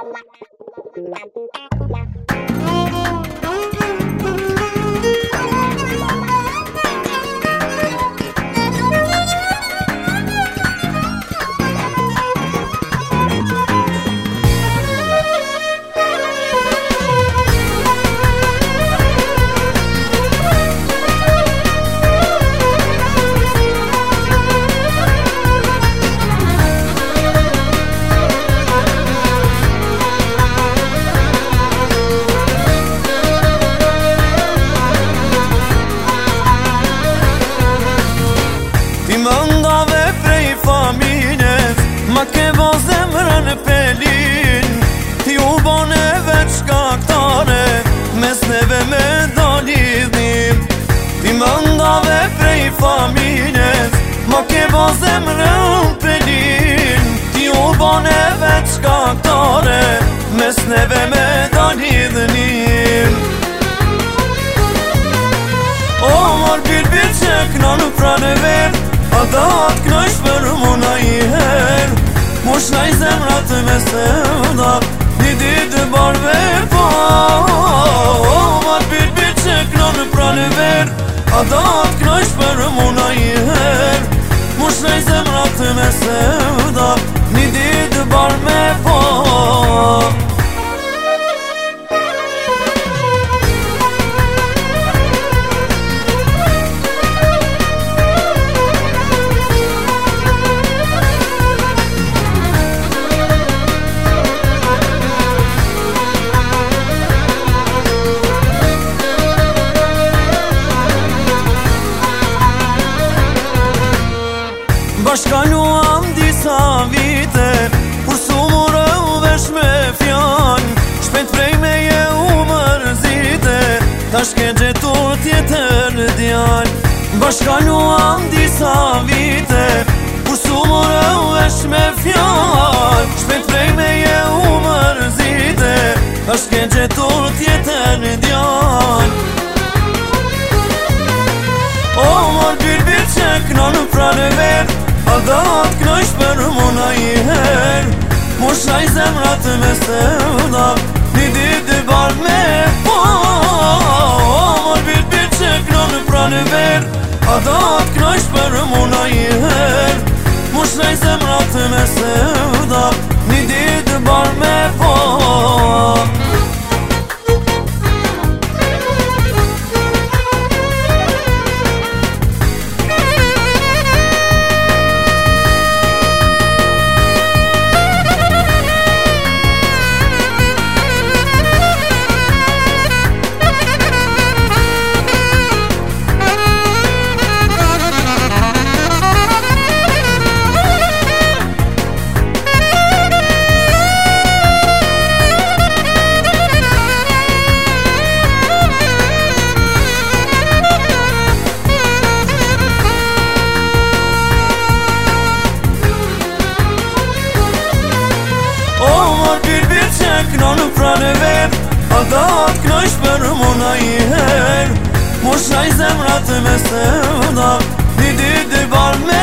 Ma ke bo zemrën pelin, ti u bone veç kaktare, mes neve me do lidhim. Ti më ndave prej familjes, ma ke bo zemrën pelin, ti u bone veç kaktare, mes neve me do lidhim. O mor bir që kënon pranë ver, a da të knojsh për muna i her. Mosh naj zemrat me sevda, një ditë barve po. Mar bir që kënon pranë ver, a da të knojsh për muna i her. Mosh naj zemrat me sevda, një ditë barve po. Bashkaluam disa vite, kur su murë vesh me fjan, shpejt prej me je u mërzite, ta shke gjetur tjetër djan. Bashkaluam disa vite, kur su murë vesh me fjan, shpejt prej me je u mërzite, ta shke gjetur tjetër djan. O mor bir që kënon pranë ver, a da të knojsh për muna i her. Mosh naj zemrat me sevda, një ditë bar me po. Mor bir që kënon pranë ver, a da të knojsh për muna i her. Mosh naj zemrat me sevda, një ditë bar me po. Kënon pranë ver, a da të knojsh për muna i her. Mosh naj zemrat me sevda, një ditë bar me